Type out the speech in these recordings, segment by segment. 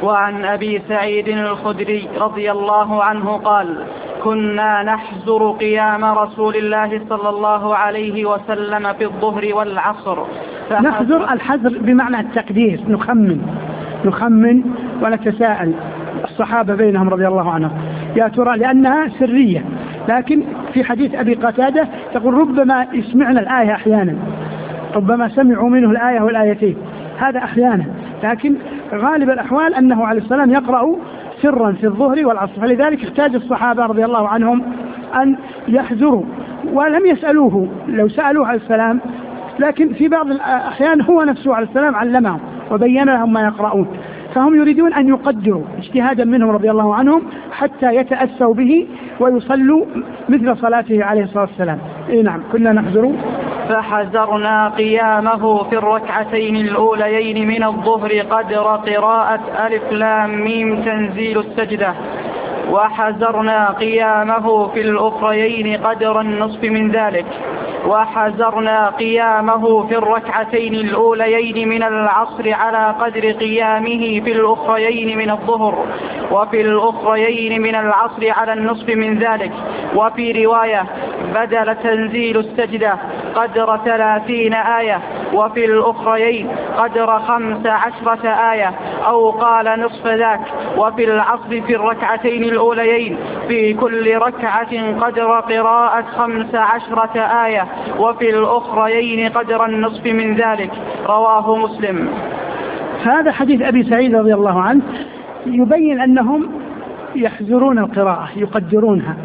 وعن أبي سعيد الخدري رضي الله عنه قال: كنا نحزر قيام رسول الله صلى الله عليه وسلم في الظهر والعصر. نحزر الحزر بمعنى التقدير، نخمن ونتساءل الصحابة بينهم رضي الله عنهم يا ترى، لأنها سرية. لكن في حديث أبي قتادة تقول ربما يسمعنا الآية أحيانا، ربما سمعوا منه الآية والآيتين، هذا أحيانا، لكن غالب الأحوال أنه عليه السلام يقرأ سرا في الظهر والعصر. فلذلك احتاج الصحابة رضي الله عنهم أن يحذروا، ولم يسألوه لو سألوه عليه السلام، لكن في بعض الأحيان هو نفسه عليه السلام علمهم وبين لهم ما يقرؤون، فهم يريدون أن يقدروا اجتهادا منهم رضي الله عنهم حتى يتأسوا به ويصلوا مثل صلاته عليه الصلاة والسلام. نعم، كنا نحذر فحذرنا قيامه في الركعتين الأوليين من الظهر قدر قراءة ألف لام ميم تنزيل السجدة، وحذرنا قيامه في الأخريين قدر النصف من ذلك، وحذرنا قيامه في الركعتين الأوليين من العصر على قدر قيامه في الأخريين من الظهر، وفي الأخريين من العصر على النصف من ذلك. وفي رواية بدل تنزيل السجدة قدر 30 آية، وفي الأخريين قدر 15 آية أو قال نصف ذاك. وفي العصر في الركعتين الأوليين في كل ركعة قدر قراءة 15 آية، وفي الأخريين قدر النصف من ذلك. رواه مسلم. هذا حديث أبي سعيد رضي الله عنه يبين أنهم يحذرون القراءة، يقدرونها،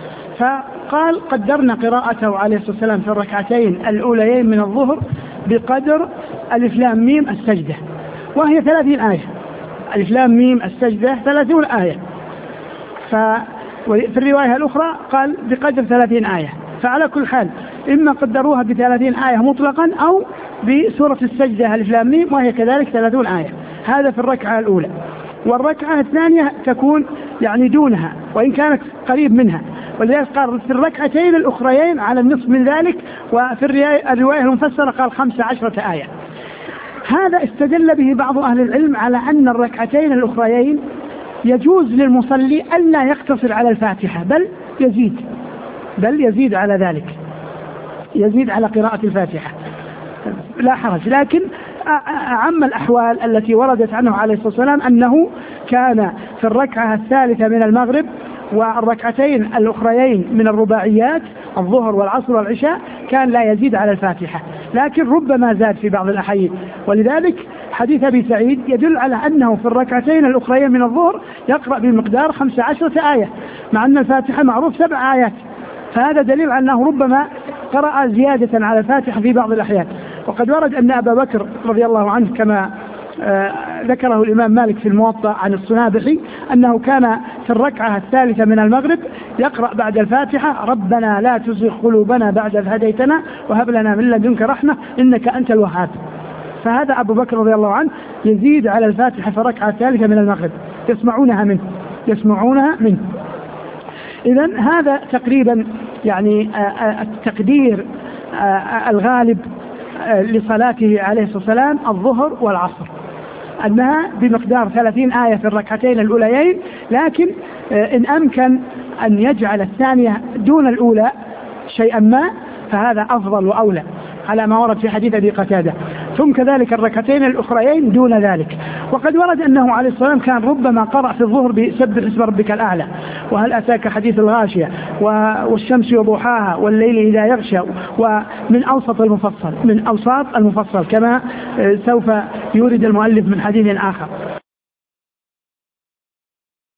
فقال قدرنا قراءته عليه الصلاة والسلام في الركعتين الأوليين من الظهر بقدر ألف لام ميم السجدة، وهي 30 آية. ألف لام ميم السجدة 30 آية. في الرواية الأخرى قال بقدر 30 آية. فعلى كل حال إما قدروها ب30 آية مطلقا أو بسورة السجدة ألف لام ميم وهي كذلك 30 آية. هذا في الركعة الأولى. والركعة الثانية تكون يعني دونها وإن كانت قريب منها، ولذلك قال في الركعتين الأخريين على النصف من ذلك. وفي الرواية المفسرة قال 15 آية. هذا استدل به بعض أهل العلم على أن الركعتين الأخريين يجوز للمصلي ألا يقتصر على الفاتحة، بل يزيد على ذلك، يزيد على قراءة الفاتحة لا حرج. لكن أعم الأحوال التي وردت عنه عليه الصلاة والسلام أنه كان في الركعة الثالثة من المغرب والركعتين الأخريين من الرباعيات الظهر والعصر والعشاء كان لا يزيد على الفاتحة، لكن ربما زاد في بعض الأحيان. ولذلك حديث أبي سعيد يدل على أنه في الركعتين الأخريين من الظهر يقرأ بمقدار 15 آية، مع أن الفاتحة معروف 7 آيات، فهذا دليل على أنه ربما قرأ زيادة على الفاتحة في بعض الأحيان. وقد ورد أن أبا بكر رضي الله عنه كما ذكره الإمام مالك في الموطأ عن الصنابحي أنه كان في الركعة الثالثة من المغرب يقرأ بعد الفاتحة ربنا لا تزغ قلوبنا بعد إذ هديتنا وهب لنا من لدنك رحمة إنك أنت الوهاب. فهذا أبو بكر رضي الله عنه يزيد على الفاتحة في الركعة الثالثة من المغرب، يسمعونها منه. إذن هذا تقريبا يعني التقدير الغالب لصلاته عليه الصلاة والسلام الظهر والعصر، أنها بمقدار 30 آية في الركعتين الأوليين، لكن إن أمكن أن يجعل الثانية دون الأولى شيئا ما فهذا أفضل وأولى على ما ورد في حديث أبي قتادة. ثم كذلك الركعتين الأخريين دون ذلك. وقد ورد أنه عليه الصلاة والسلام كان ربما قرأ في الظهر بسبح اسم ربك الأعلى وهل أتاك حديث الغاشية والشمس وضحاها والليل إذا يغشى، ومن أوسط المفصل كما سوف يورد المؤلف من حديث آخر.